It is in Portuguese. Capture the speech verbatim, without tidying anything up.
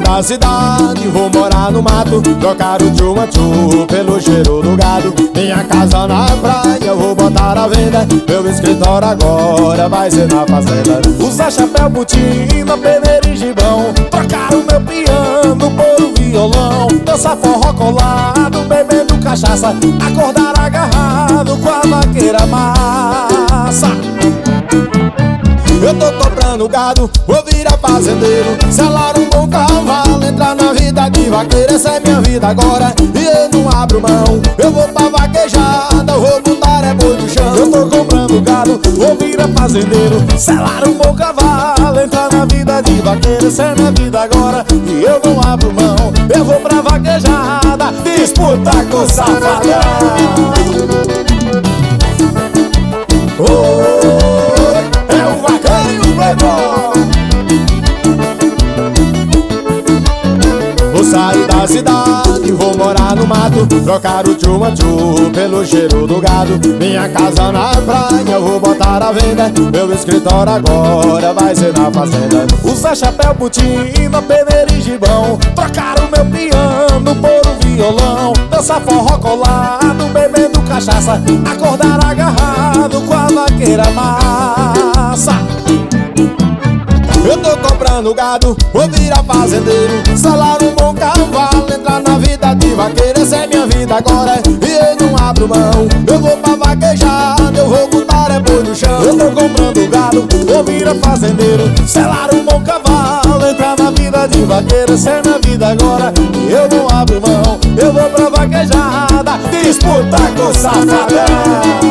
da cidade, vou morar no mato, trocar o tchumachu pelo cheiro do gado. Minha casa na praia, vou botar à venda. Meu escritório agora vai ser na fazenda. Usar chapéu, botina, peneira e gibão, trocar o meu piano por um violão. Dançar forró colado, bebendo cachaça, acordar agarrado com a vaqueira massa. Eu tô comprando gado, vou virar fazendeiro, selar um bom cavalo, entrar na vida de vaqueiro. Essa é minha vida agora e eu não abro mão. Eu vou pra vaquejada, vou botar é boi no chão. Eu tô comprando gado, vou virar fazendeiro, selar um bom cavalo, entrar na vida de vaqueiro. Essa é minha vida agora e eu não abro mão. Eu vou pra vaquejada, disputar com o safadão. Oh, vou sair da cidade, vou morar no mato, trocar o tchumachu pelo cheiro do gado. Minha casa na praia, vou botar à venda. Meu escritório agora vai ser na fazenda. Usar chapéu, botina, peneira e gibão, trocar o meu piano por um violão. Dançar forró colado, bebendo cachaça, acordar agarrado com a vaqueira massa. Eu tô comprando gado, vou virar fazendeiro, salar um bom cavalo, entrar na vida de vaqueiro. Essa é minha vida agora e eu não abro mão. Eu vou pra vaquejada, eu vou botar é boi no chão. Eu tô comprando gado, vou virar fazendeiro, selar um bom cavalo, entrar na vida de vaqueiro. Essa é minha vida agora e eu não abro mão. Eu vou pra vaquejada, disputar com o safadão.